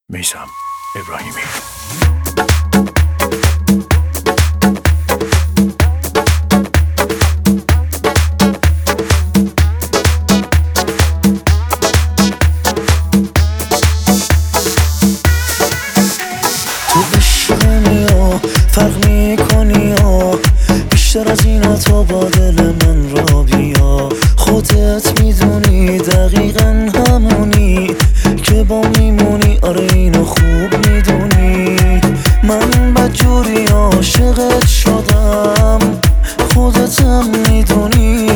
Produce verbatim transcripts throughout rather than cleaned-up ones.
میثم ابراهیمی. تو عشق میا فرق میکنی یا بیشتر از اینا تا با دل من را بیا. خودت میدونی دقیقا همونی که با میمونی، آره اینو خوب میدونی. من بدجوری عاشقت شدم، خودتم میدونی.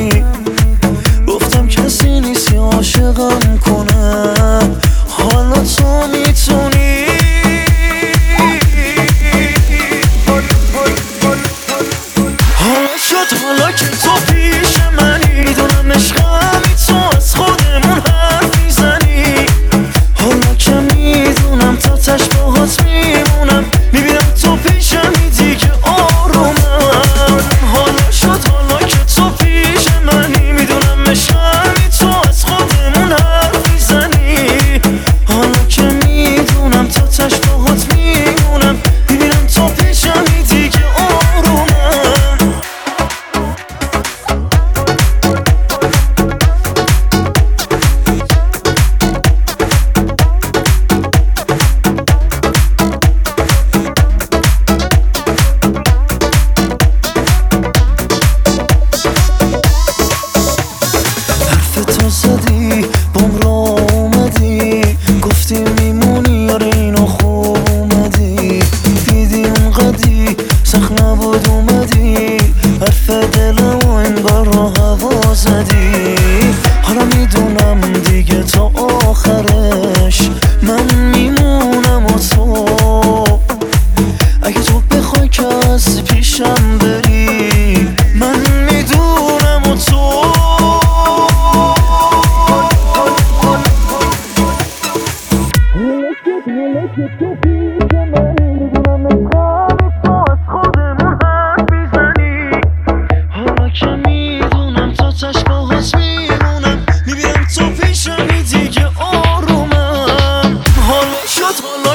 گفتم کسی نیستی عاشقم کنه، حالا تو میتونی. حالا شد حالا که تو پیش منی، میدونم عشقمی تو از خودمون حرف میزنی. حالا که میدونم تا تش باهات میمونم، میبینم تو پیشمی دیگه آرومم. حالا شد حالا که تو پیش منی، میدونم عشقمی تو از خودمون حرف میزنی. حالا که میدونم تا تش باهات میمونم، میبینم تو پیشمی دیگه آرومم. تو زدی بام را اومدی، گفتی میمونی، آره اینو خوب اومدی. دیدی اونقدی سخت نبود اومدی، حرف دلم و این بار رو هوا زدی. حالا میدونم دیگه تا آخرش من میمونم و تو. اگه تو بخوای که از پیشم بری، من میدونم و تو. تو پیش منی، میدونم عشقمی تو از خودمون حرف میزنی. حالا که میدونم تا تش باهات میمونم، میبینم تو پیشمی دیگه آرومم. حالا شد حالا